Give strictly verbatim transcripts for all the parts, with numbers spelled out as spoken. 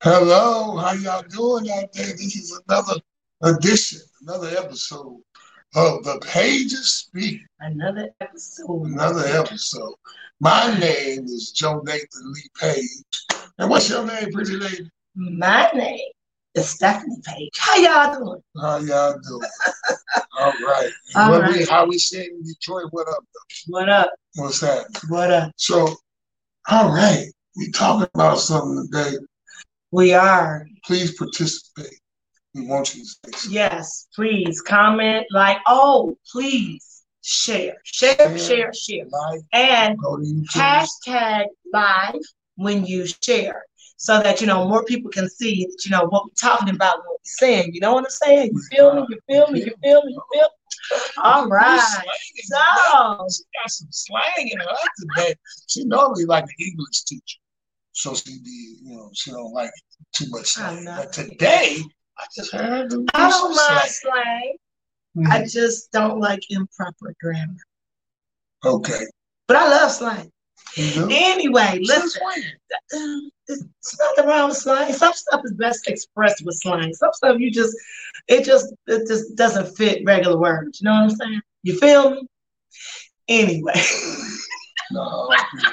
Hello, how y'all doing out there? This is another edition, another episode of The Pages Speak. Another episode. Another episode. My name is Joe Nathan Lee Page. And what's your name, pretty lady? My name is Stephanie Page. How y'all doing? How y'all doing? All right. All what right. We, how we say in Detroit, what up, though? What up? What's that? What up? So, all right. We talking about something today. We are. Please participate. We want you to say something. Yes, please comment, like, oh, please share, share, share, share, share. Like, and go to YouTube. hashtag live when you share, so that you know more people can see that you know what we're talking about, what we're saying. You know what I'm saying? You feel me? You feel me? You feel me? You feel me? All right. So she got some slang in her today. She normally like an English teacher. So she be, you know, she don't like too much slang. But today, I just heard her do I some don't mind slang. slang. Mm-hmm. I just don't like improper grammar. Okay. But I love slang. Mm-hmm. Anyway, listen. Uh, it's nothing wrong with slang. Some stuff is best expressed with slang. Some stuff you just, it just, it just doesn't fit regular words. You know what I'm saying? You feel me? Anyway. No.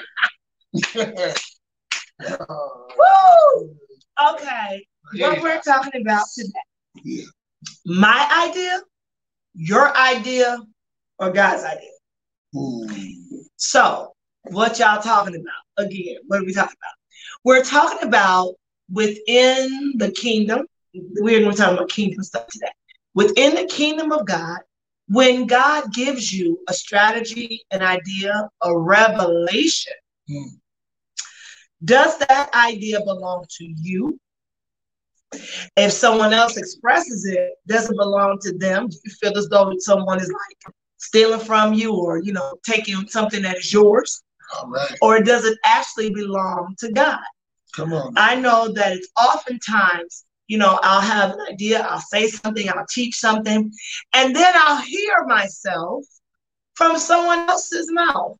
Woo! Okay, yeah. What we're talking about today. Yeah. My idea, your idea, or God's idea. Mm. So, what y'all talking about? Again, what are we talking about? We're talking about within the kingdom. We're going to talk about kingdom stuff today. Within the kingdom of God, when God gives you a strategy, an idea, a revelation, mm. does that idea belong to you? If someone else expresses it, does it belong to them? Do you feel as though someone is like stealing from you or, you know, taking something that is yours? All right. Or does it actually belong to God? Come on. I know that it's oftentimes, you know, I'll have an idea, I'll say something, I'll teach something, and then I'll hear myself from someone else's mouth.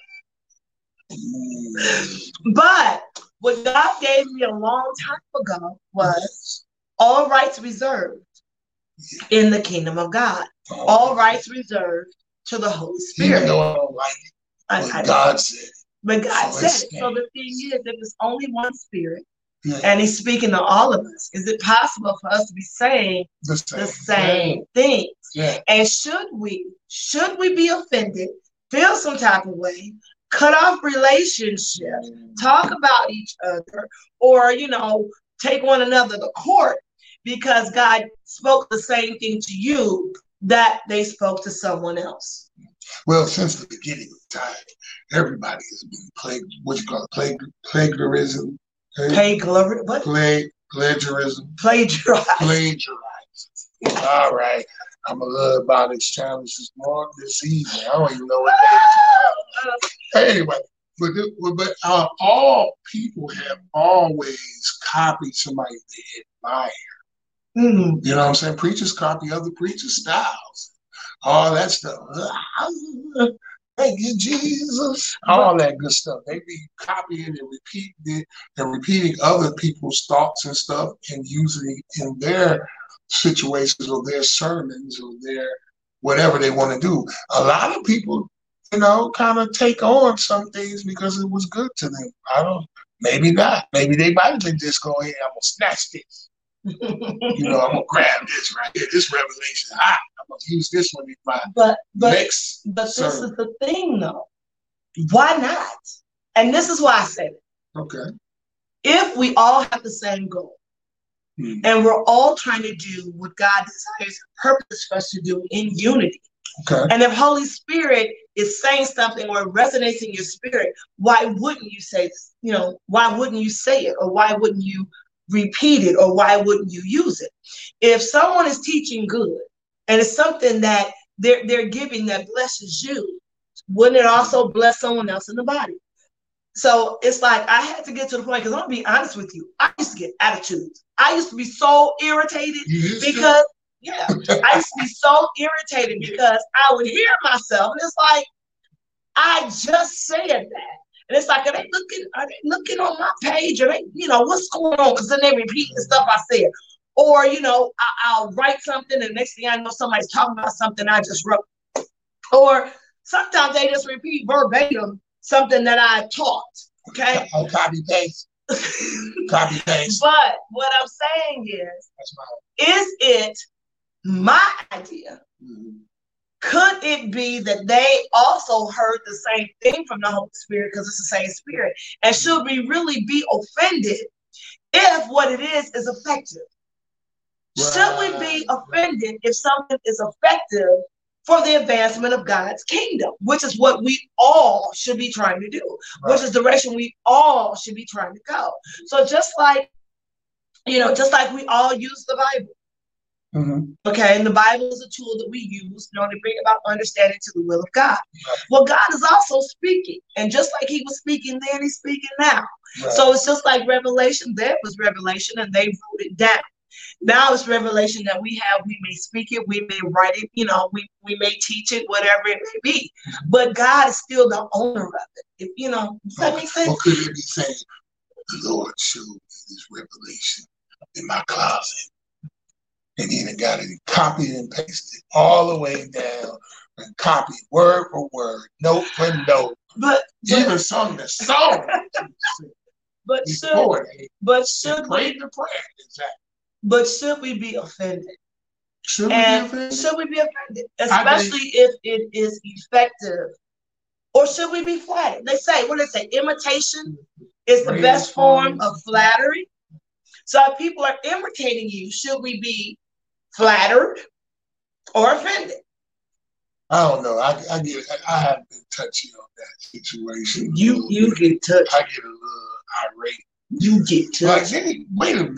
But what God gave me a long time ago was all rights reserved in the kingdom of God. All rights reserved to the Holy Spirit. Even though I don't like it, but I, God said it. But God so said it. So the thing is, if there's only one Spirit, yeah. and He's speaking to all of us, is it possible for us to be saying the same, the same things? Yeah. And should we, should we be offended, feel some type of way, cut off relationships, talk about each other, or, you know, take one another to court because God spoke the same thing to you that they spoke to someone else? Well, since the beginning of time, everybody has been plagued, what you call it, plague, plagiarism. Plagiarism? What? Plague, plagiarism. Plagiarizing. Plagiarizing. All right. I'm a little about this challenge this morning, this evening. I don't even know what that is. Anyway, but, but uh, all people have always copied somebody they admire. Mm-hmm. You know what I'm saying? Preachers copy other preachers' styles. All that stuff. Thank you, Jesus. All that good stuff. They be copying and repeating it and repeating other people's thoughts and stuff and using it in their situations or their sermons or their whatever they want to do. A lot of people, you know, kind of take on some things because it was good to them. I don't, maybe not. Maybe they might have been just going, hey, I'm going to snatch this. You know, I'm going to grab this right here. This revelation, ah, I'm going to use this one in my but, but, next But sermon. This is the thing, though. Why not? And this is why I said it. Okay. If we all have the same goal, hmm. and we're all trying to do what God desires and purpose for us to do in unity, okay. And if Holy Spirit is saying something or resonates in your spirit, why wouldn't you say, you know, why wouldn't you say it? Or why wouldn't you repeat it? Or why wouldn't you use it? If someone is teaching good and it's something that they're, they're giving that blesses you, wouldn't it also bless someone else in the body? So it's like I had to get to the point, because I'm going to be honest with you. I used to get attitudes. I used to be so irritated because, yeah, I used to be so irritated because I would hear myself and it's like, I just said that. And it's like, are they looking, are they looking on my page? Are they, you know, what's going on? Because then they repeat the stuff I said. Or, you know, I, I'll write something and next thing I know somebody's talking about something I just wrote. Or sometimes they just repeat verbatim something that I taught. Okay. Oh, copy paste. Copy paste. But what I'm saying is, That's my is it my idea? mm-hmm. Could it be that they also heard the same thing from the Holy Spirit because it's the same Spirit? And should we really be offended if what it is is effective? Right. Should we be offended if something is effective for the advancement of God's kingdom, which is what we all should be trying to do, right. which is the direction we all should be trying to go. So just like, you know, just like we all use the Bible. Mm-hmm. Okay, and the Bible is a tool that we use in order to bring about understanding to the will of God. Right. Well, God is also speaking, and just like He was speaking then, He's speaking now. Right. So it's just like Revelation. There was revelation, and they wrote it down. Now it's revelation that we have. We may speak it, we may write it, you know, we, we may teach it, whatever it may be. But God is still the owner of it. If, you know, does that make sense? Or could it be saying, the Lord showed me this revelation in my closet? And then it got it copied and pasted all the way down and copied word for word, note for note. But, but even sung the song. but should, but should prayed the prayer, exactly. But should we be offended? Should we and be offended? Should we be offended? Especially if it is effective. Or should we be flattered? They say, what do they say? Imitation is the Praise best form of flattery. So if people are imitating you, should we be flattered or offended? I don't know. I, I get. I have been touchy on that situation. You you get touchy. I get a little irate. You get touchy. Like, hey, wait a minute.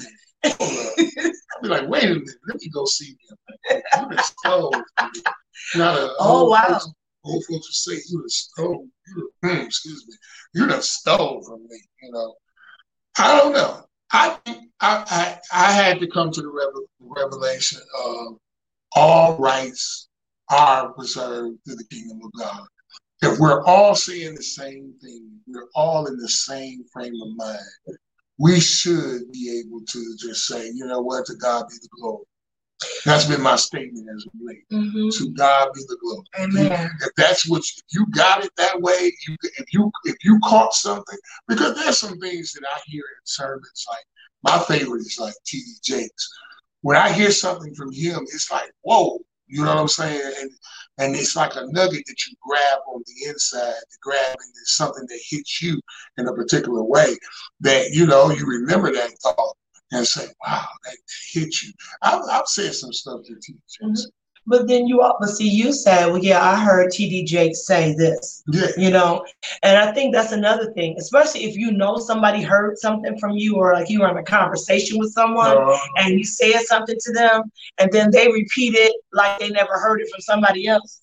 I'll be like, wait a minute, let me go see him. You the stole from me. Not a oh old wow. Folks, old folks will say you the stole. You the, hmm, excuse me. You the stole from me. You know. I don't know. I I I, I had to come to the revel, revelation of all rights are reserved to the kingdom of God. If we're all seeing the same thing, we're all in the same frame of mind. We should be able to just say, you know what, to God be the glory. That's been my statement as of late. Mm-hmm. To God be the glory. Amen. If that's what you, if you got it that way, you, if you if you caught something, because there's some things that I hear in sermons, like my favorite is like T D Jakes. When I hear something from him, it's like, whoa, you know what I'm saying? And and it's like a nugget that you grab on the inside, the grabbing is something that hits you in a particular way that, you know, you remember that thought and say, wow, that hit you. I've, I've said some stuff to T D Jakes. Mm-hmm. But then you, but see, you said, well, yeah, I heard T D Jakes say this, yeah. you know, and I think that's another thing, especially if you know somebody heard something from you, or like you were in a conversation with someone uh, and you said something to them and then they repeat it like they never heard it from somebody else.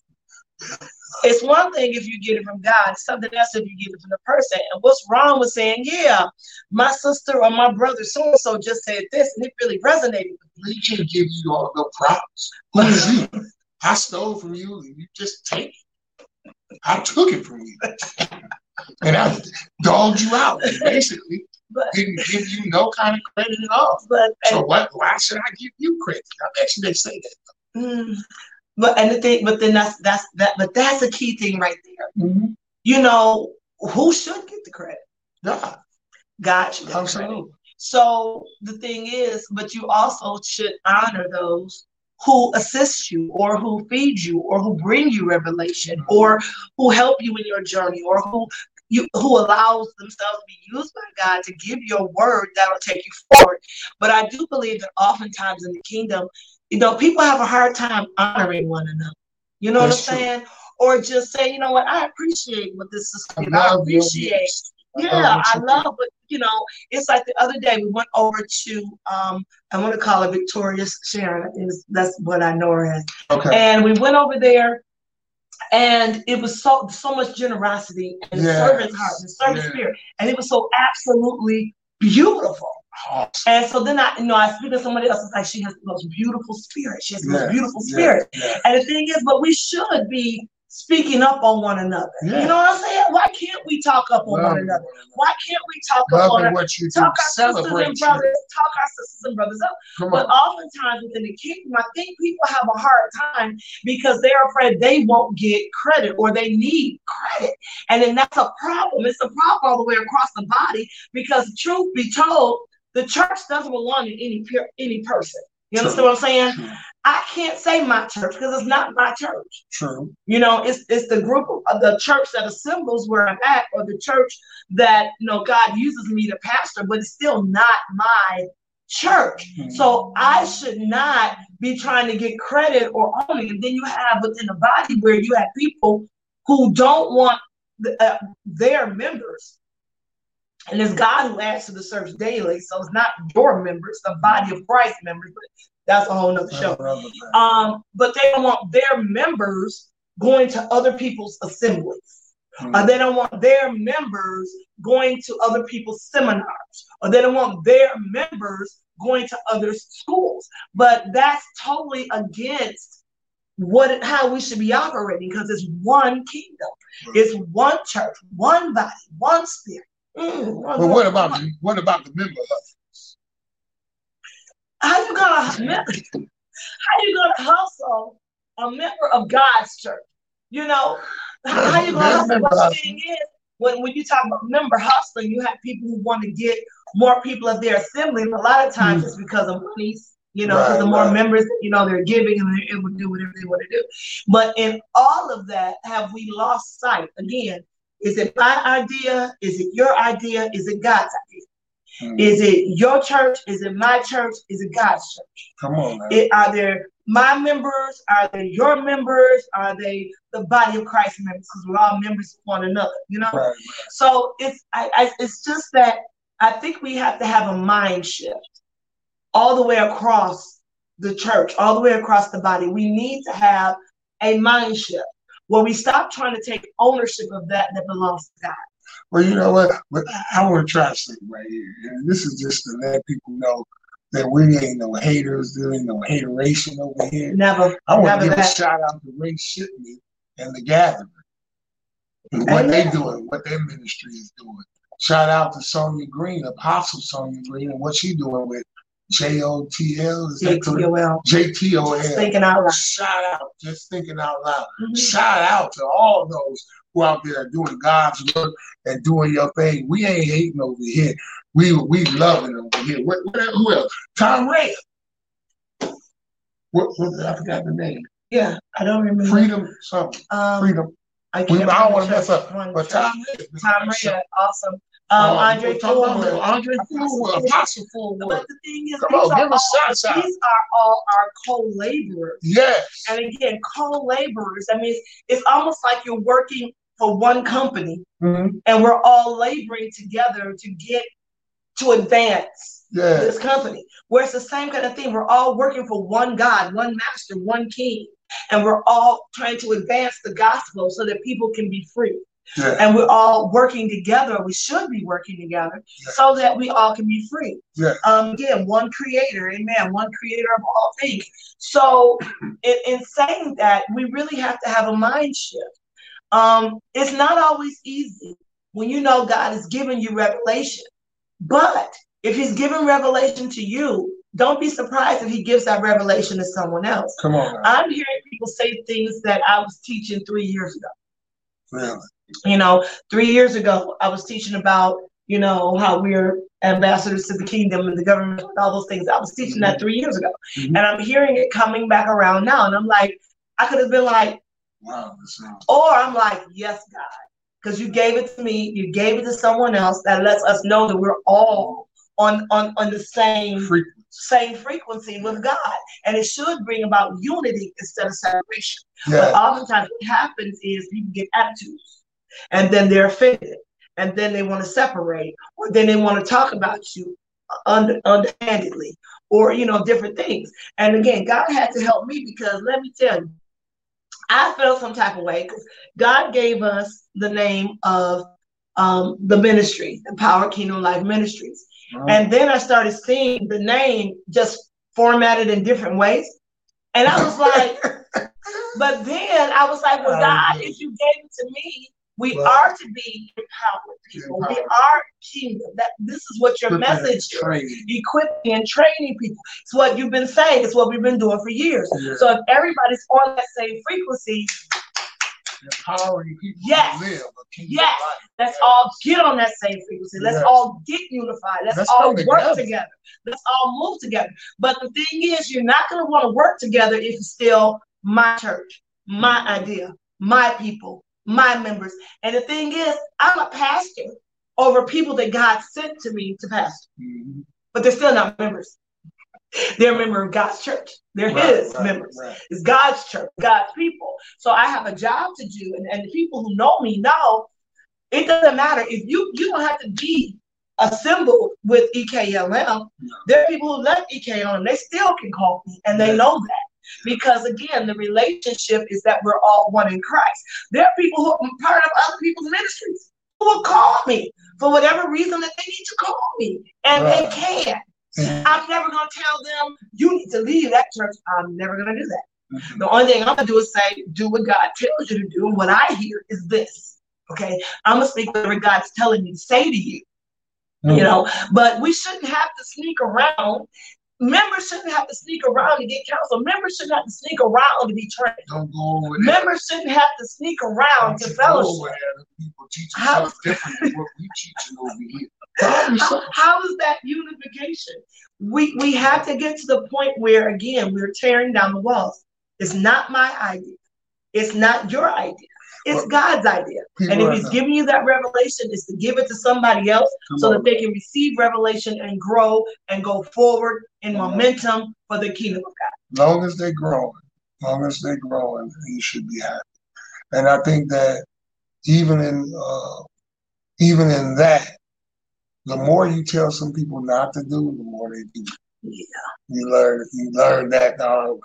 It's one thing if you get it from God, it's something else if you get it from the person. And what's wrong with saying, yeah, my sister or my brother so-and-so just said this and it really resonated with me. He can't give you all the props. What is you? I stole from you and you just take it. I took it from you. And I dogged you out, basically. But, didn't give you no kind of credit at all. But, so and, what? Why should I give you credit? I bet you they say that. Mm, but and the thing, but then that's that's that. But that's a key thing right there. Mm-hmm. You know, who should get the credit? God. God should get the credit. So the thing is, but you also should honor those who assist you, or who feed you, or who bring you revelation, mm-hmm. or who help you in your journey, or who you who allows themselves to be used by God to give you a word that'll take you forward. But I do believe that oftentimes in the kingdom, you know, people have a hard time honoring one another. You know That's what I'm true. saying? Or just say, you know what, I appreciate what this is. I, I appreciate. Yeah, I love, but you know, it's like the other day we went over to, um, I want to call her Victoria Sharon. Is that's what I know her as. Okay. And we went over there, and it was so so much generosity and yes. servant heart and servant yes. spirit, and it was so absolutely beautiful. Awesome. And so then I, you know, I speak to somebody else. It's like she has the most beautiful spirit. She has the yes. most beautiful spirit. Yes. Yes. And the thing is, but we should be speaking up on one another. Yeah. You know what I'm saying? Why can't we talk up on Love one another? Why can't we talk Love up on what you talk do. our sisters and brothers, talk our sisters and brothers up? Come but on. Oftentimes within the kingdom, I think people have a hard time because they're afraid they won't get credit or they need credit. And then that's a problem. It's a problem all the way across the body because truth be told, the church doesn't belong to any any person. You understand True. What I'm saying? True. I can't say my church because it's not my church. True. You know, it's it's the group of the church that assembles where I'm at, or the church that, you know, God uses me to pastor, but it's still not my church. Mm-hmm. So I should not be trying to get credit or own it. And then you have within the body where you have people who don't want the, uh, their members. And it's God who adds to the church daily. So it's not your members, the body of Christ members, but that's a whole nother show. Um, but they don't want their members going to other people's assemblies. Mm-hmm. Or they don't want their members going to other people's seminars. Or they don't want their members going to other schools. But that's totally against what how we should be operating, because it's one kingdom. Right. It's one church, one body, one spirit. Mm, but what about the, what about the member hustles? How you gonna how you gonna hustle a member of God's church? You know, how you gonna hustle? But the thing is, when, when you talk about member hustling, you have people who want to get more people at their assembly. And a lot of times mm. it's because of monies, you know, because right, the more right. members, you know, they're giving and they're able to do whatever they want to do. But in all of that, have we lost sight? Again, is it my idea? Is it your idea? Is it God's idea? Mm. Is it your church? Is it my church? Is it God's church? Come on, man. It, are there my members? Are they your members? Are they the body of Christ members? Because we're all members of one another, you know? Right, right. So it's I, I it's just that I think we have to have a mind shift all the way across the church, all the way across the body. We need to have a mind shift where we stop trying to take ownership of that that belongs to God. Well, you know what? I want to try something right here. And this is just to let people know that we ain't no haters. There ain't no hateration over here. Never. I want never to give that. a shout out to Ray Shipman and the Gathering. And what they doing, what their ministry is doing. Shout out to Sonia Green, Apostle Sonia Green, and what she doing with J O T L. Is J T O L. J T O L. Just thinking out loud. Shout out. Just thinking out loud. Mm-hmm. Shout out to all those who out there doing God's work and doing your thing. We ain't hating over here. We we loving over here. What, what, who else? Tom Ray. What, what, I forgot the name. Yeah, I don't remember. Freedom something. Um, Freedom. I, can't we, I don't want to mess up. But Tom Ray. Tom Ray, awesome. Um, um, Andre Forward. Andre Forward. Apostle Forward. But the thing is, Come on, give us shots out. These are all our co-laborers. Yes. And again, co-laborers. I mean, it's, it's almost like you're working for one company, mm-hmm. and we're all laboring together to get to advance yes. this company. Where it's the same kind of thing. We're all working for one God, one master, one king. And we're all trying to advance the gospel so that people can be free. Yeah. And we're all working together. We should be working together yeah. so that we all can be free. Yeah. Um, again, one creator, amen, one creator of all things. So in, in saying that, we really have to have a mind shift. Um, it's not always easy when you know God has given you revelation. But if he's given revelation to you, don't be surprised if he gives that revelation to someone else. Come on. Man. I'm hearing people say things that I was teaching three years ago. Really? You know, three years ago, I was teaching about, you know, how we're ambassadors to the kingdom and the government and all those things. I was teaching mm-hmm. that three years ago. Mm-hmm. And I'm hearing it coming back around now. And I'm like, I could have been like, wow. Or I'm like, yes, God. Because you gave it to me. You gave it to someone else. That lets us know that we're all on, on, on the same frequency. same frequency with God. And it should bring about unity instead of separation. Yeah. But oftentimes what happens is people get attitudes. And then they're offended, and then they want to separate, or then they want to talk about you under, underhandedly, or, you know, different things. And again, God had to help me, because let me tell you, I felt some type of way, because God gave us the name of um, the ministry, the Power Kingdom Life Ministries. Wow. And then I started seeing the name just formatted in different ways. And I was like, But then I was like, well, God, if you gave it to me, we well, are to be empowered people. Empowered. We are kingdom. That this is what your message is. Equipping and training people. It's what you've been saying. It's what we've been doing for years. Yeah. So if everybody's on that same frequency, empowering people yes. to live a kingdom yes. life. Let's yes. all get on that same frequency. Let's yes. all get unified. Let's, Let's all work together. together. Let's all move together. But the thing is, you're not going to want to work together if it's still my church, my idea, my people, my members. And the thing is, I'm a pastor over people that God sent to me to pastor. Mm-hmm. But they're still not members. They're a member of God's church. They're right, his right, members. Right. It's God's church, God's people. So I have a job to do. And, and the people who know me know it doesn't matter. If you, you don't have to be assembled with E K L M. No. There are people who left E K L M. They still can call me. And they yeah. know that. Because again, the relationship is that we're all one in Christ. There are people who are part of other people's ministries who will call me for whatever reason that they need to call me. And right. they can. Mm-hmm. I'm never going to tell them, you need to leave that church. I'm never going to do that. Mm-hmm. The only thing I'm going to do is say, do what God tells you to do. And what I hear is this. Okay? I'm going to speak whatever God's telling me to say to you. Mm-hmm. You know, but we shouldn't have to sneak around. Members shouldn't have to sneak around to get counsel. Members shouldn't have to sneak around to be trained. Don't go over there. Members shouldn't have to sneak around Don't to fellowship. People teach something different than what we teaching over here. How, how is that unification? We we have to get to the point where, again, we're tearing down the walls. It's not my idea. It's not your idea. It's well, God's idea. And if he's giving you that revelation, it's to give it to somebody else Come so on. that they can receive revelation and grow and go forward in Come momentum on. for the kingdom of God. Long as they're growing, long as they're growing, you should be happy. And I think that even in uh, even in that, the more you tell some people not to do, the more they do. Yeah. You learn you learn that the hard way.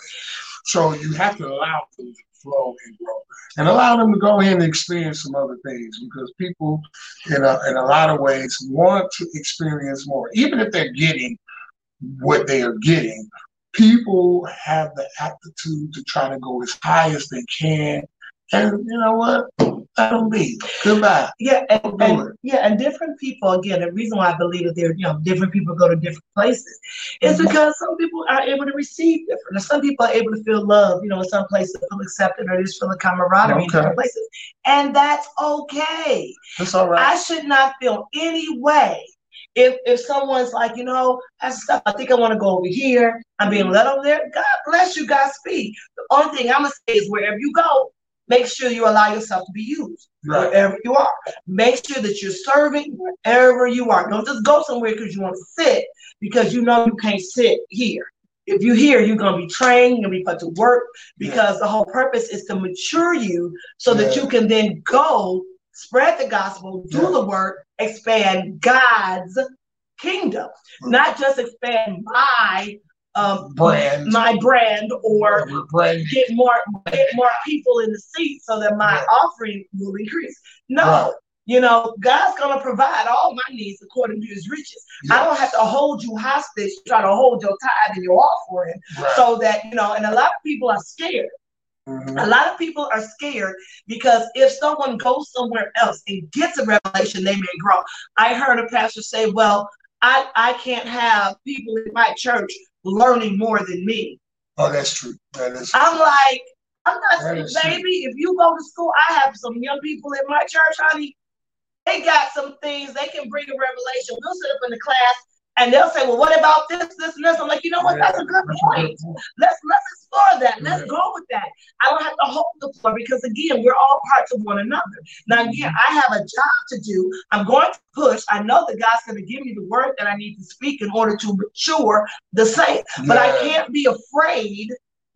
So you have to allow them to flow and grow. And allow them to go in and experience some other things, because people in a, in a lot of ways want to experience more. Even if they're getting what they are getting, people have the aptitude to try to go as high as they can. And you know what? Let them be. Goodbye. Yeah, and, and yeah, and different people, again, the reason why I believe that they're, you know, different people go to different places is mm-hmm. because some people are able to receive different. And some people are able to feel love, you know, in some places feel accepted or just feel a camaraderie okay. in different places. And that's okay. That's all right. I should not feel any way if if someone's like, you know, that's stuff, I think I want to go over here. I'm being led over there. God bless you, Godspeed. The only thing I'm gonna say is wherever you go, make sure you allow yourself to be used right. wherever you are. Make sure that you're serving wherever you are. Don't just go somewhere because you want to sit, because you know you can't sit here. If you're here, you're going to be trained, you're going to be put to work, because yeah. the whole purpose is to mature you so yeah. that you can then go, spread the gospel, do yeah. the work, expand God's kingdom. Mm-hmm. Not just expand my Um, brand. my brand, or get more get more people in the seat so that my yeah. offering will increase. No, right. you know, God's gonna provide all my needs according to his riches. Yes. I don't have to hold you hostage, try to hold your tithe and your offering, right. so that, you know, and a lot of people are scared. Mm-hmm. A lot of people are scared because if someone goes somewhere else and gets a revelation, they may grow. I heard a pastor say, well, I, I can't have people in my church learning more than me. Oh, that's true. That is true. I'm like, I'm not saying, baby, true. If you go to school, I have some young people in my church, honey. They got some things, they can bring a revelation. We'll sit up in the class and they'll say, well, what about this, this, and this? I'm like, you know what? Yeah, that's a good that's point. A good point. Let's let's explore that. Let's yeah. go with that. I don't have to hold the floor because, again, we're all parts of one another. Now, again, I have a job to do. I'm going to push. I know that God's going to give me the word that I need to speak in order to mature the saints. Yeah. But I can't be afraid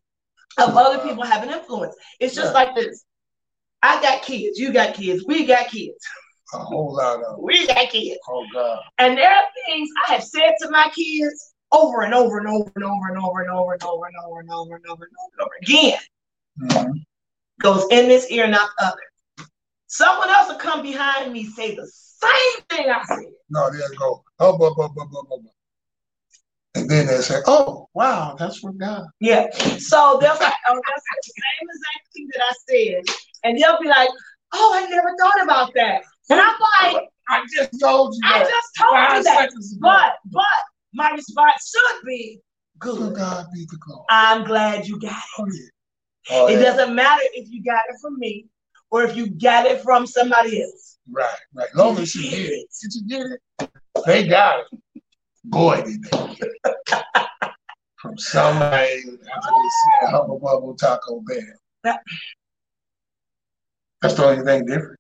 of other people having influence. It's just yeah. like this. I got kids. You got kids. We got kids. A whole lot of we got kids. Oh God. And there are things I have said to my kids over and over and over and over and over and over and over and over and over and over and over and over again. Mm-hmm. Goes in this ear, not the other. Someone else will come behind me, say the same thing I said. No, there you go. Oh, blah, blah, blah, blah, blah. And then they say, oh, wow, that's from God. Yeah. So they'll say, oh, that's the same exact thing that I said. And they'll be like, oh, I never thought about that. And I'm like, I just told you that. I just told Five you that. seconds ago. But, but my response should be, To good. God be the glory. I'm glad you got it. Oh, yeah. Oh, It yeah. doesn't matter if you got it from me or if you got it from somebody else. Right, right. Long as you get it. Did you get it? They got it. Boy, did they get it. From somebody after they said Hubba Bubble Taco Bell. Yeah. That's the only thing different.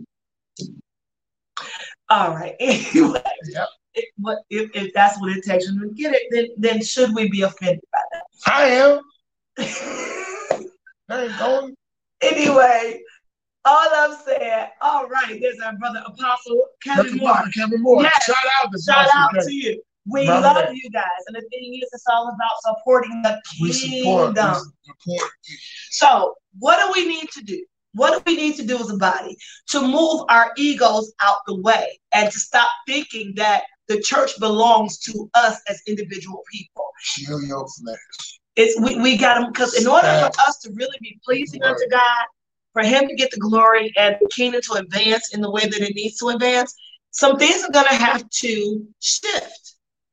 All right. Anyway, Yep. if, what- if, if that's what it takes to get it, then, then should we be offended by I am. that? I ain't going. Anyway, all I'm saying, all right, there's our brother Apostle Kevin Kevin Moore. Moore. Kevin Moore. Yes. Shout out to Shout Pastor out Kevin. to you. We Brother love Kevin. you guys. And the thing is, it's all about supporting the We support. We kingdom. support. So, what do we need to do? What do we need to do as a body? To move our egos out the way and to stop thinking that the church belongs to us as individual people. Kill your flesh. It's we, we got to, because in order for us to really be pleasing unto God, for him to get the glory and the kingdom to advance in the way that it needs to advance, some things are going to have to shift.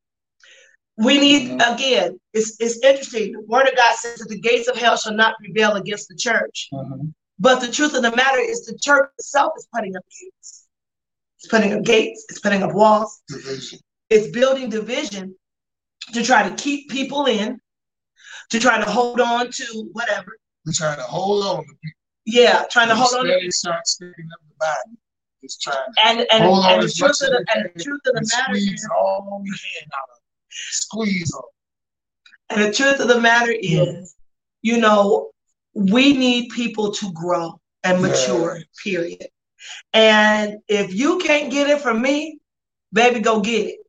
We need, mm-hmm. again, it's, it's interesting. The word of God says that the gates of hell shall not prevail against the church. Mm-hmm. But the truth of the matter is the church itself is putting up gates. It's putting up gates. It's putting up walls. Division. It's building division to try to keep people in, to try to hold on to whatever. We're trying to hold on to people. Yeah, trying to hold on to people. Start sticking up the Bible. Just trying to and, and, hold and, on the as truth much of the, as and the truth of the matter squeeze is, all we can out of it. Squeeze them. And the truth of the matter is, mm-hmm. you know, we need people to grow and mature, yeah. period. And if you can't get it from me, baby, go get it.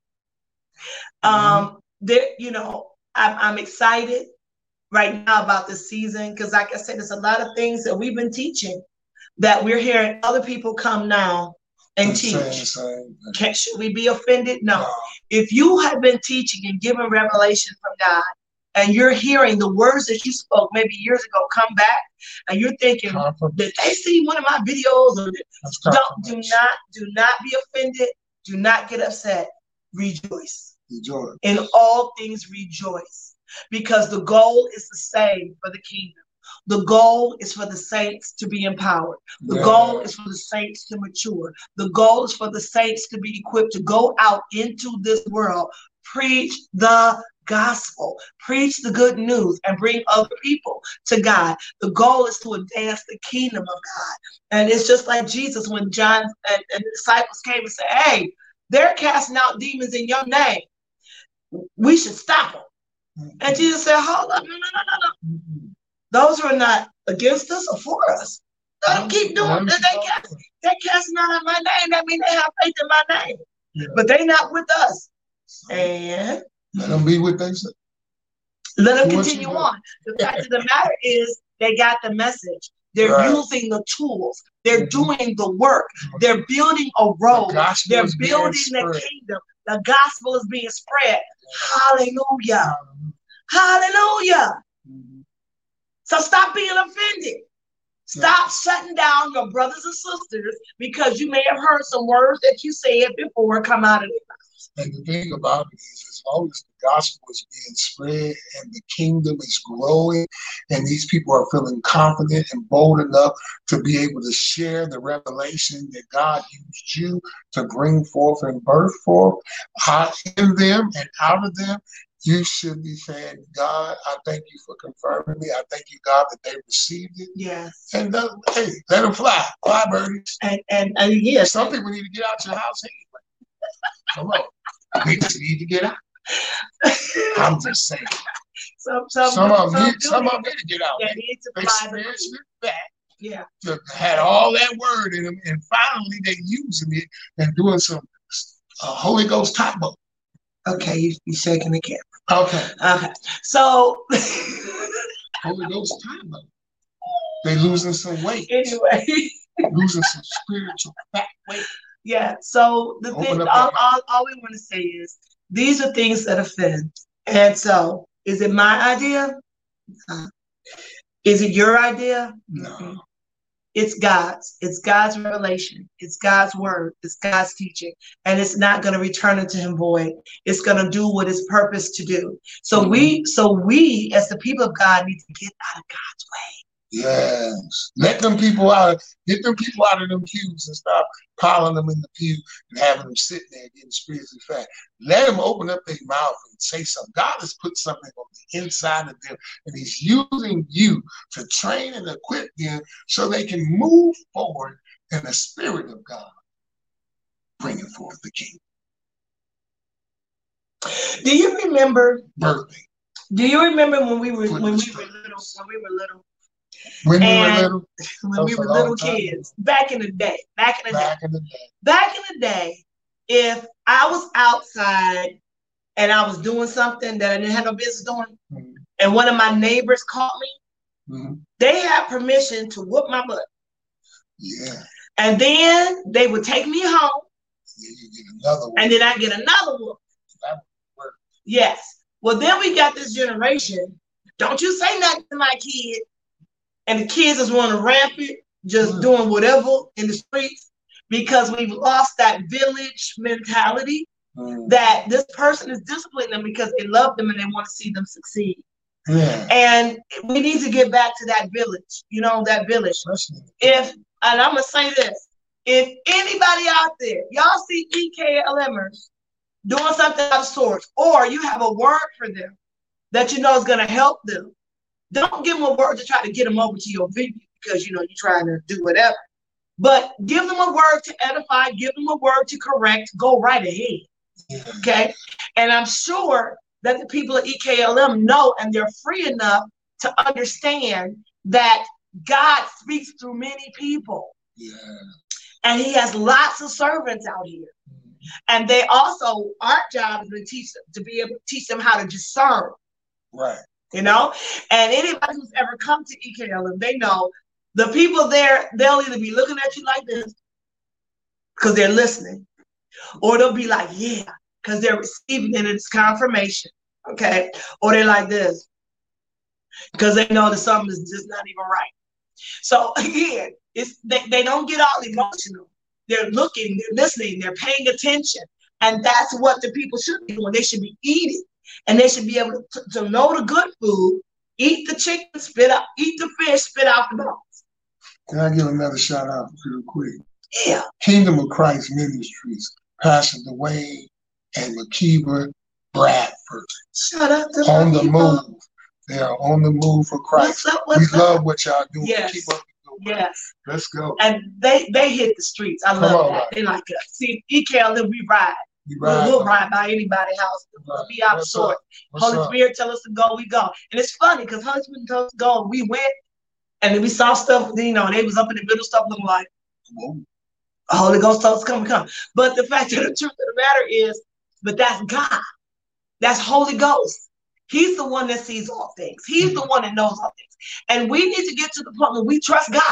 Mm-hmm. Um, there, you know, I'm, I'm excited right now about this season because, like I said, there's a lot of things that we've been teaching that we're hearing other people come now and the teach. Same, same. Can, should we be offended? No. no. If you have been teaching and giving revelation from God, and you're hearing the words that you spoke maybe years ago come back, and you're thinking, did they see one of my videos? Or don't, do not, do not be offended. Do not get upset. Rejoice. Rejoice. In all things, rejoice. Because the goal is the same for the kingdom. The goal is for the saints to be empowered. The yeah. goal is for the saints to mature. The goal is for the saints to be equipped to go out into this world, preach the gospel, preach the good news, and bring other people to God. The goal is to advance the kingdom of God. And it's just like Jesus when John and, and the disciples came and said, hey, they're casting out demons in your name. We should stop them. Mm-hmm. And Jesus said, hold up, no, no, no, no, no. Mm-hmm. Those who are not against us or for us. Let them keep doing it. They cast, they're casting out in my name. That means they have faith in my name. Yeah. But they're not with us. And let them be with themselves. Let them continue on. The fact of the matter is they got the message. They're right. using the tools. They're mm-hmm. doing the work. They're building a road. The They're building the kingdom. The gospel is being spread. Hallelujah. Hallelujah. Mm-hmm. So stop being offended. Stop yeah. shutting down your brothers and sisters because you may have heard some words that you said before come out of their mouths. And the thing about it is, as long as the gospel is being spread and the kingdom is growing and these people are feeling confident and bold enough to be able to share the revelation that God used you to bring forth and birth forth in them and out of them, you should be saying, God, I thank you for confirming me. I thank you, God, that they received it. Yes. And uh, hey, let them fly. Fly, birdies. And, and, and yes. Some people need to get out your house anyway. Come on. They just need to get out. I'm just saying. Some, some, some of them some need, some of them need to get out. They need to they fly spiritually back. Yeah. To, had all that word in them, and finally they using it and doing some uh, Holy Ghost top boat. Okay, you, you're shaking the camera. Okay. Okay. So Holy Ghost time though. They losing some weight. Anyway. Losing some spiritual fat weight. Yeah. So the Open thing all, all, all we want to say is these are things that offend. And so, is it my idea? Uh, Is it your idea? No. It's God's. It's God's revelation. It's God's word. It's God's teaching. And it's not going to return unto him void. It's going to do what it's purposed to do. So mm-hmm. we, so we as the people of God need to get out of God's way. Yes. Let them people out. Get them people out of them pews and stop piling them in the pew and having them sitting there getting spiritually fat. Let them open up their mouth and say something. God has put something on the inside of them, and he's using you to train and equip them so they can move forward in the spirit of God, bringing forth the kingdom. Do you remember birthday? Do you remember when we were when we were little? When we were little. When we and were little, when we were little kids, back in the day, back in the back day, in the day, back in the day, if I was outside and I was doing something that I didn't have no business doing, mm-hmm. and one of my neighbors caught me, mm-hmm. they had permission to whoop my butt. Yeah. And then they would take me home. Then you get another one. And then I get another one. That would work. Yes. Well, then we got this generation. Don't you say nothing to my kid. And the kids is running rampant, just mm. doing whatever in the streets, because we've lost that village mentality mm. that this person is disciplining them because they love them and they want to see them succeed. Yeah. And we need to get back to that village, you know, that village. If, and I'm going to say this, if anybody out there, y'all see E K L Mers doing something out of sorts, or you have a word for them that you know is going to help them, don't give them a word to try to get them over to your venue because, you know, you're trying to do whatever. But give them a word to edify, give them a word to correct, go right ahead, okay? And I'm sure that the people at E K L M know, and they're free enough to understand that God speaks through many people. Yeah. And he has lots of servants out here. Mm-hmm. And they also, our job is to teach them, to be able to teach them how to discern. Right. You know, and anybody who's ever come to E K L M, they know the people there, they'll either be looking at you like this because they're listening, or they'll be like, yeah, because they're receiving it, it's confirmation, okay? Or they're like this because they know that something is just not even right. So again, it's they, they don't get all emotional. They're looking, they're listening, they're paying attention. And that's what the people should be doing. They should be eating. And they should be able to, to know the good food, eat the chicken, spit out, eat the fish, spit out the bones. Can I give another shout out real quick? Yeah. Kingdom of Christ Ministries, Pastor Dwayne and Makiba Bradford. Shout out to On the people. move. They are on the move for Christ. What's up, what's we up? love what y'all doing. Yes. Keep up the good work. Yes. Let's go. And they they hit the streets. I Come love on, that. right. They like us. See, E K L M, we ride. We ride we'll, we'll ride by anybody's house. We'll right. be out What's short. Holy up? Spirit tell us to go, we go. And it's funny because Holy Spirit told us to go, we went, and then we saw stuff, you know, they was up in the middle stuff looking like, whoa. Holy Ghost told us to come, come. But the fact of the truth of the matter is, but that's God. That's Holy Ghost. He's the one that sees all things. He's mm-hmm. the one that knows all things. And we need to get to the point where we trust God.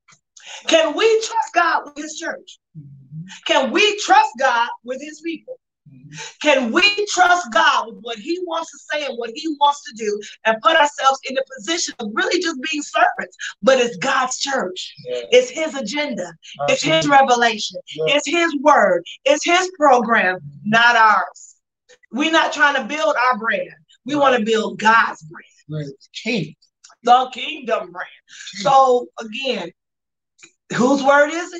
Can we trust God with his church? Mm-hmm. Can we trust God with his people? Mm-hmm. Can we trust God with what he wants to say and what he wants to do and put ourselves in the position of really just being servants? But it's God's church. Yeah. It's his agenda. Absolutely. It's his revelation. Yeah. It's his word. It's his program, mm-hmm. not ours. We're not trying to build our brand. We right. want to build God's brand. Right. The kingdom. The kingdom brand. Kingdom. So again, whose word is it?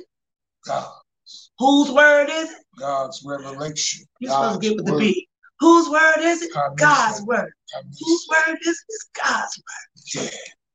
God's. Whose word is it? God's revelation. You're God's supposed to get with word. the B. Whose word is it? God God's it. word. Whose word is it? It's God's word.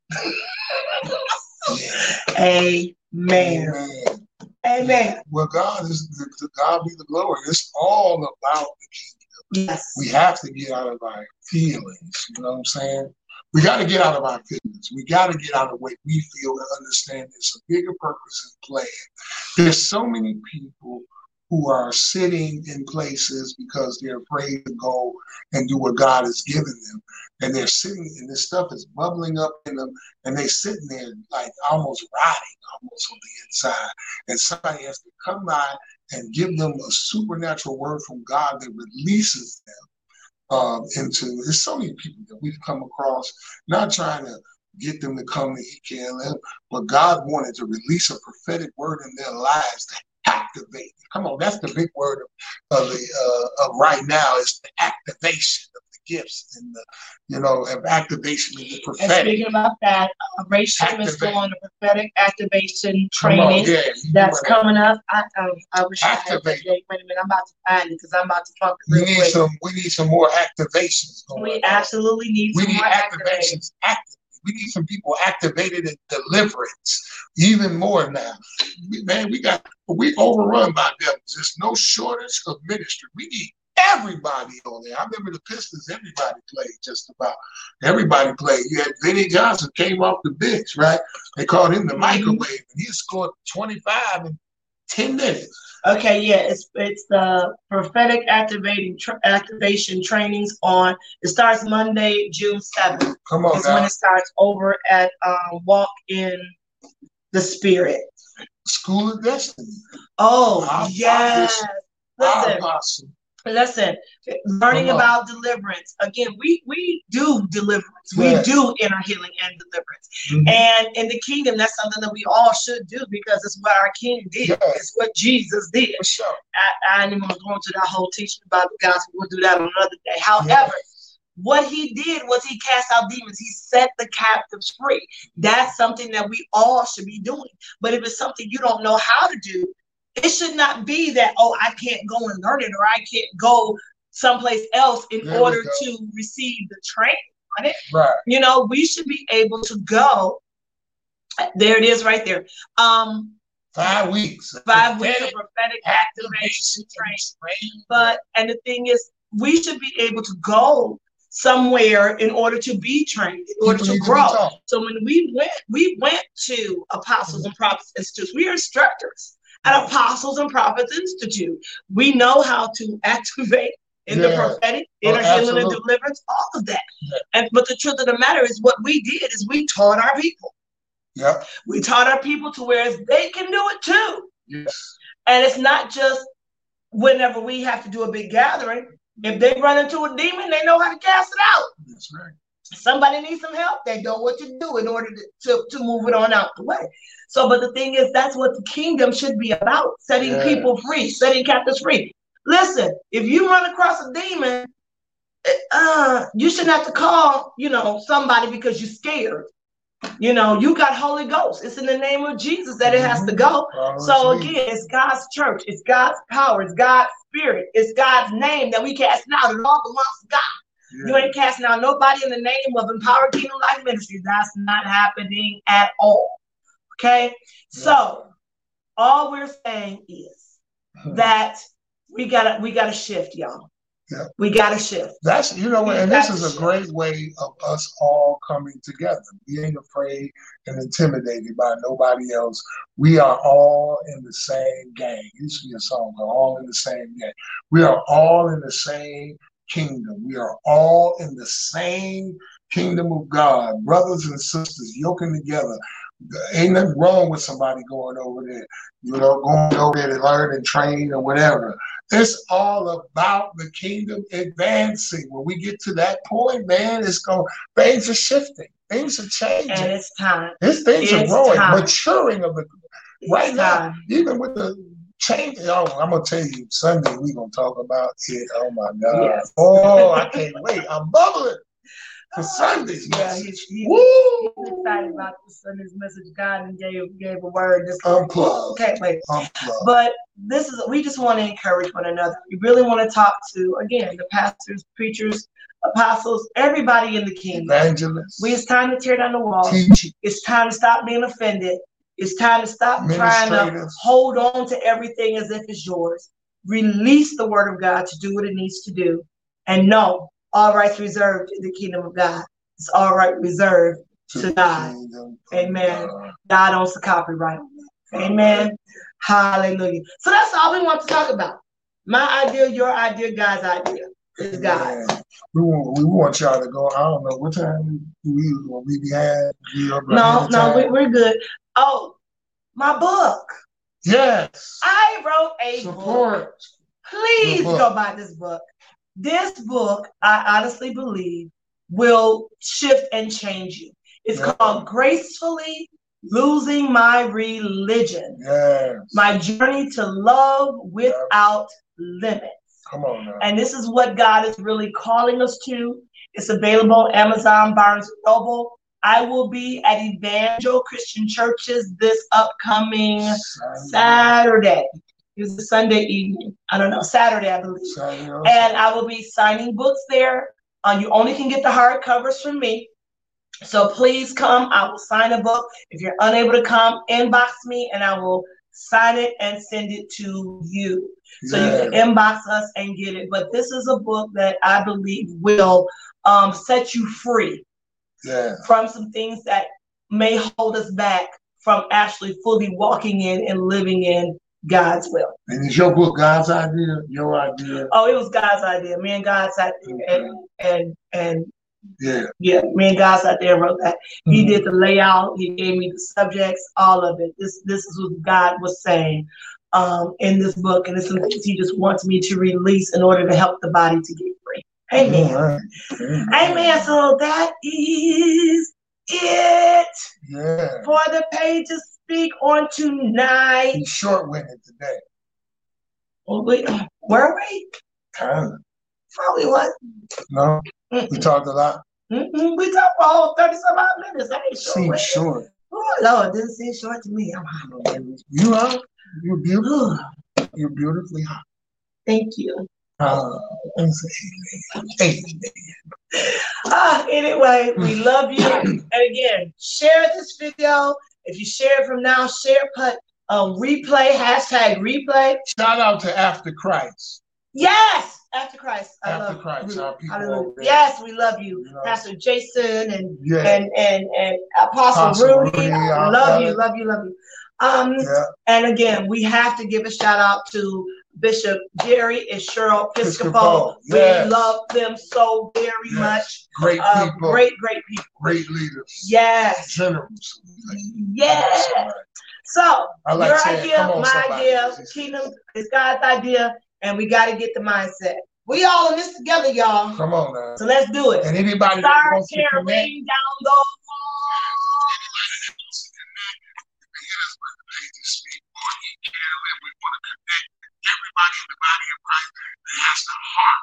Yeah. yeah. Amen. Amen. Amen. Well, God is the God be the glory. It's all about the kingdom. Yes. We have to get out of our feelings. You know what I'm saying? We got to get out of our feelings. We got to get out of what we feel and understand there's a bigger purpose in plan. There's so many people who are sitting in places because they're afraid to go and do what God has given them. And they're sitting, and this stuff is bubbling up in them, and they're sitting there like almost rotting almost on the inside. And somebody has to come by and give them a supernatural word from God that releases them um, into. There's so many people that we've come across, not trying to get them to come to E K L M, but God wanted to release a prophetic word in their lives to activate. Come on, that's the big word of, of the uh, of right now is the activation of the gifts and the, you know, of activation of the prophetic. And speaking about that, uh, Rachel is doing a prophetic activation training on, yeah, that's coming up. I um, I wish Activate. I had that date. Wait a minute, I'm about to find it because I'm about to talk. We need quick. some. We need some more activations. Going we on. absolutely need. We some need more activations. Active. We need some people activated in deliverance, even more now. We, man, we got we overrun by devils. There's no shortage of ministry. We need everybody on there. I remember the Pistons. Everybody played just about. Everybody played. You had Vinnie Johnson came off the bench, right? They called him the mm-hmm. microwave, and he scored twenty-five in ten minutes. Okay, yeah, it's it's the prophetic activating tra- activation trainings on. It starts Monday, June seventh. Come on, it's now. when it starts over at um, Walk in the Spirit School of Destiny. Oh our, yes, our listen, apostle. listen. Learning about deliverance again. We we do deliverance. Yes. We do inner healing and deliverance. Mm-hmm. And in the kingdom, that's something that we all should do because it's what our King did. Yes. It's what Jesus did. For sure. I, I didn't want to go into that whole teaching about the gospel. We'll do that on another day. However, yes. what he did was he cast out demons. He set the captives free. That's something that we all should be doing. But if it's something you don't know how to do, it should not be that, oh, I can't go and learn it or I can't go someplace else in there order to receive the training on it. Right. You know, we should be able to go. There it is right there. Um, five weeks. Five prophetic, weeks of prophetic activation training. But, and the thing is, we should be able to go somewhere in order to be trained, in order People to grow. To so when we went, we went to Apostles and Prophets Institute. We are instructors at Apostles and Prophets Institute. We know how to activate in yeah. the prophetic, inner oh, healing and deliverance, all of that. Yeah. And but the truth of the matter is what we did is we taught our people. Yeah. We taught our people to where they can do it too. Yes. And it's not just whenever we have to do a big gathering. If they run into a demon, they know how to cast it out. That's right. Somebody needs some help, they know what to do in order to, to, to move it on out the way. So, but the thing is, that's what the kingdom should be about, setting yeah. people free, setting captives free. Listen, if you run across a demon, uh, you shouldn't have to call, you know, somebody because you're scared. You know, you got Holy Ghost. It's in the name of Jesus that it has to go. Mm-hmm. So again, it's God's church. It's God's power. It's God's spirit. It's God's name that we cast out. It all belongs to God. Yeah. You ain't casting out nobody in the name of Empowered Kingdom Life Ministry. That's not happening at all. Okay? Yeah. So all we're saying is that we gotta we gotta shift, y'all. Yeah. We gotta shift. That's you know, we and this is a shift. great way of us all coming together. We ain't afraid and intimidated by nobody else. We are all in the same gang. It used to be a song, we're all in the same gang. We are all in the same kingdom. We are all in the same kingdom of God, brothers and sisters yoking together. Ain't nothing wrong with somebody going over there, you know, going over there to learn and train or whatever. It's all about the kingdom advancing. When we get to that point, man, it's going, things are shifting, things are changing. And it's time. These things it's are growing, time. maturing of the it's right time. now, even with the change. Oh, I'm gonna tell you, Sunday we're gonna talk about it. Oh my God. Yes. Oh, I can't wait. I'm bubbling. For Sunday's yeah, message. He's, he's, he's excited about the Sunday's message. God and gave, gave a word. This Unplugged. Can't wait. Unplugged. But this is, we just want to encourage one another. We really want to talk to, again, the pastors, preachers, apostles, everybody in the kingdom. Evangelists. We, it's time to tear down the wall. Teaching. It's time to stop being offended. It's time to stop trying to hold on to everything as if it's yours. Release the word of God to do what it needs to do. And know all rights reserved in the kingdom of God. It's all right reserved to, to God. Amen. God. God owns the copyright. Amen. Hallelujah. So that's all we want to talk about. My idea, your idea, God's idea is God. Yeah. We want we want y'all to go. I don't know what time we will we be had. No, no, we, we're good. Oh, my book. Yes. I wrote a Support. book. Please book. Go buy this book. this book, I honestly believe, will shift and change you. It's yeah. called Gracefully Losing My Religion. Yes. My Journey to Love Without yeah. Limits. Come on now. And this is what God is really calling us to. It's available on Amazon, Barnes and Noble. I will be at Evangel Christian Churches this upcoming Saturday. Saturday. It was a Sunday evening. I don't know, Saturday, I believe. Saturday, and I will be signing books there. Uh, you only can get the hardcovers from me. So please come. I will sign a book. If you're unable to come, inbox me and I will sign it and send it to you. So yeah. you can inbox us and get it. But this is a book that I believe will um, set you free yeah. from some things that may hold us back from actually fully walking in and living in God's will. And is your book God's idea? Your idea? Oh, it was God's idea. Me and God's idea. Okay. And, and and yeah. Yeah, me and God's idea wrote that. Mm-hmm. He did the layout, he gave me the subjects, all of it. This this is what God was saying um in this book, and it's some things he just wants me to release in order to help the body to get free. Amen. Right. Amen. Amen. So that is it yeah. for the Pages Speak on tonight. He's short-winded today. Well, we, where are we? Kind of. Probably what? No, mm-mm. We talked a lot. Mm-mm. We talked for all thirty-some odd minutes. That ain't short. Seems short. Oh, Lord, it didn't seem short to me. I'm hot. You are. You're beautiful. You're beautifully hot. Thank you. Uh, amen. Amen. Ah, anyway, we love you. And again, share this video. If you share it from now, share, put um, replay, hashtag replay. Shout out to After Christ. Yes, After Christ. I After love Christ. you. Our people Hallelujah. Yes, we love you, you know, Pastor Jason and yeah. and, and and Apostle, Apostle Rudy. Rudy love you, love you, love you. Um, yeah. And again, we have to give a shout out to Bishop Jerry and Cheryl Episcopal. Yes. We love them so very yes. much. Great uh, people. Great, great people. Great leaders. Yes. Generals. Yes. So, like your saying, idea, my somebody. idea, kingdom is God's idea, and we got to get the mindset. We all in this together, y'all. Come on now. So let's do it. And anybody Start that wants to connect, down those walls. We want to connect everybody in the body of Christ that has the heart.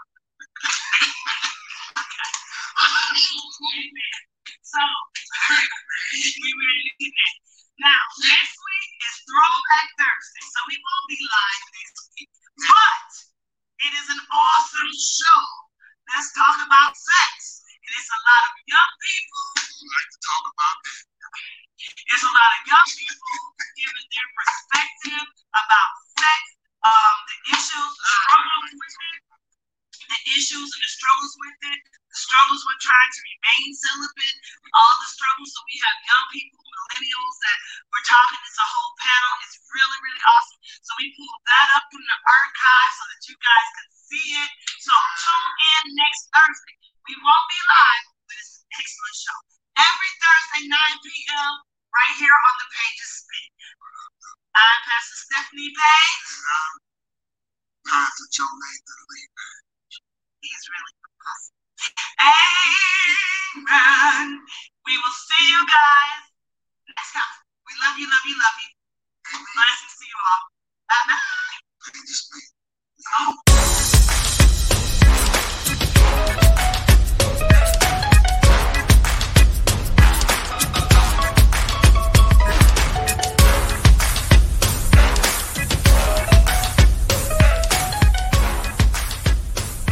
So, we ready to connect. Now, next week is Throwback Thursday, so we won't be live next week. But it is an awesome show. Let's talk about sex. And it's a lot of young people who like to talk about that. There's a lot of young people giving their perspective about sex, um, the issues, the struggles with it, the issues and the struggles with it, the struggles with trying to remain celibate, all the struggles. So we have young people, millennials that we're talking. It's a whole panel. It's really, really awesome. So we pulled that up from the archive so that you guys can see it. So tune in next Thursday. We won't be live, but it's an excellent show. Every Thursday, nine p.m., right here on the Pages Speak. I'm Pastor Stephanie Page. And I'm Pastor Joe Nathan Lee Page. He's really awesome. Hey!